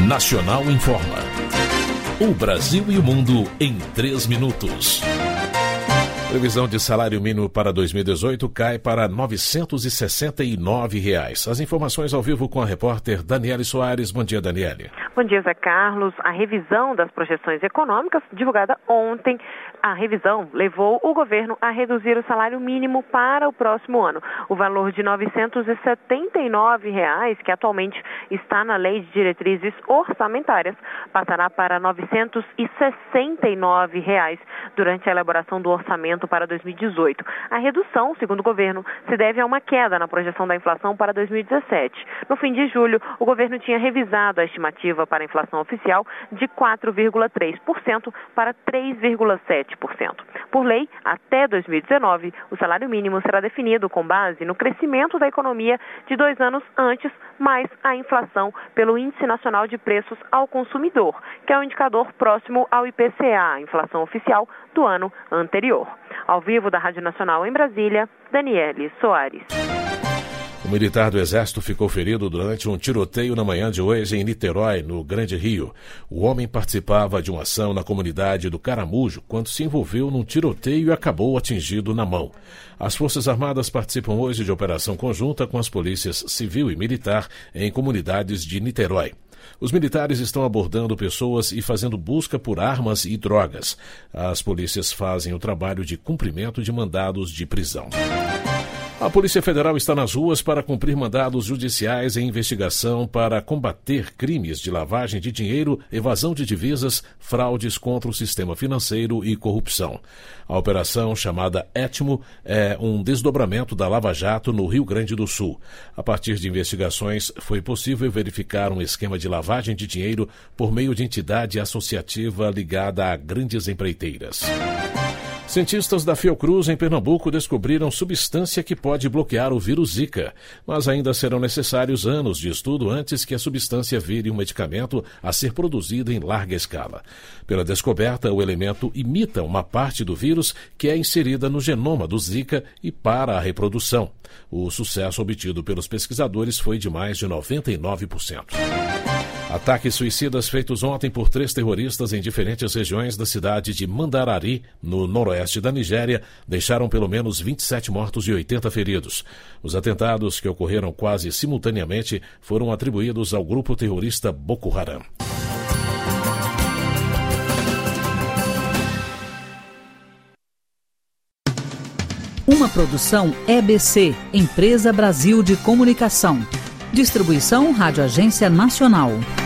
Nacional informa. O Brasil e o mundo em 3 minutos. Previsão de salário mínimo para 2018 cai para R$ 969. As informações ao vivo com a repórter Daniele Soares. Bom dia, Daniele. Bom dia, Zé Carlos. A revisão das projeções econômicas divulgada ontem, a revisão levou o governo a reduzir o salário mínimo para o próximo ano. O valor de R$ 979, que atualmente está na Lei de Diretrizes Orçamentárias, passará para R$ 969 durante a elaboração do orçamento para 2018. A redução, segundo o governo, se deve a uma queda na projeção da inflação para 2017. No fim de julho, o governo tinha revisado a estimativa para a inflação oficial de 4,3% para 3,7%. Por lei, até 2019, o salário mínimo será definido com base no crescimento da economia de 2 anos antes, mais a inflação pelo Índice Nacional de Preços ao Consumidor, que é o indicador próximo ao IPCA, a inflação oficial do ano anterior. Ao vivo da Rádio Nacional em Brasília, Daniele Soares. O militar do Exército ficou ferido durante um tiroteio na manhã de hoje em Niterói, no Grande Rio. O homem participava de uma ação na comunidade do Caramujo quando se envolveu num tiroteio e acabou atingido na mão. As Forças Armadas participam hoje de operação conjunta com as polícias civil e militar em comunidades de Niterói. Os militares estão abordando pessoas e fazendo busca por armas e drogas. As polícias fazem o trabalho de cumprimento de mandados de prisão. A Polícia Federal está nas ruas para cumprir mandados judiciais em investigação para combater crimes de lavagem de dinheiro, evasão de divisas, fraudes contra o sistema financeiro e corrupção. A operação, chamada Etmo, é um desdobramento da Lava Jato no Rio Grande do Sul. A partir de investigações, foi possível verificar um esquema de lavagem de dinheiro por meio de entidade associativa ligada a grandes empreiteiras. Cientistas da Fiocruz, em Pernambuco, descobriram substância que pode bloquear o vírus Zika, mas ainda serão necessários anos de estudo antes que a substância vire um medicamento a ser produzido em larga escala. Pela descoberta, o elemento imita uma parte do vírus que é inserida no genoma do Zika e para a reprodução. O sucesso obtido pelos pesquisadores foi de mais de 99%. Ataques suicidas feitos ontem por 3 terroristas em diferentes regiões da cidade de Mandarari, no noroeste da Nigéria, deixaram pelo menos 27 mortos e 80 feridos. Os atentados, que ocorreram quase simultaneamente, foram atribuídos ao grupo terrorista Boko Haram. Uma produção EBC, Empresa Brasil de Comunicação. Distribuição Rádio Agência Nacional.